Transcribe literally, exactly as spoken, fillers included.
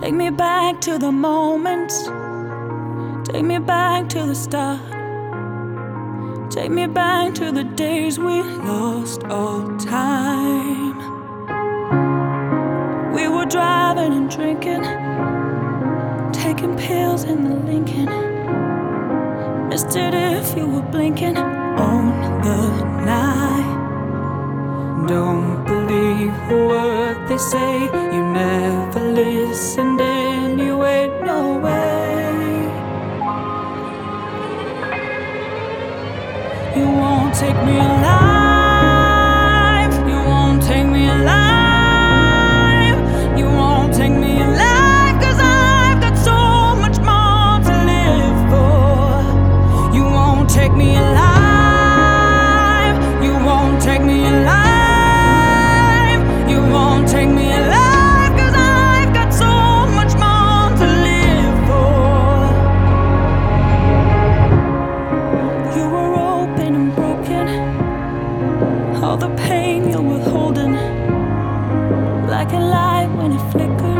Take me back to the moments. Take me back to the start. Take me back to the days we lost all time. We were driving and drinking, taking pills in the Lincoln. Missed it if you were blinking on the night. Don't believe a word they say. You never listened anyway. No way. You won't take me alive. You won't take me alive. You won't take me alive, 'cause I've got so much more to live for. You won't take me alive. You won't take me alive. You won't take me alive, 'cause I've got so much more to live for. You were open and broken, all the pain you're withholding, like a light when it flickers.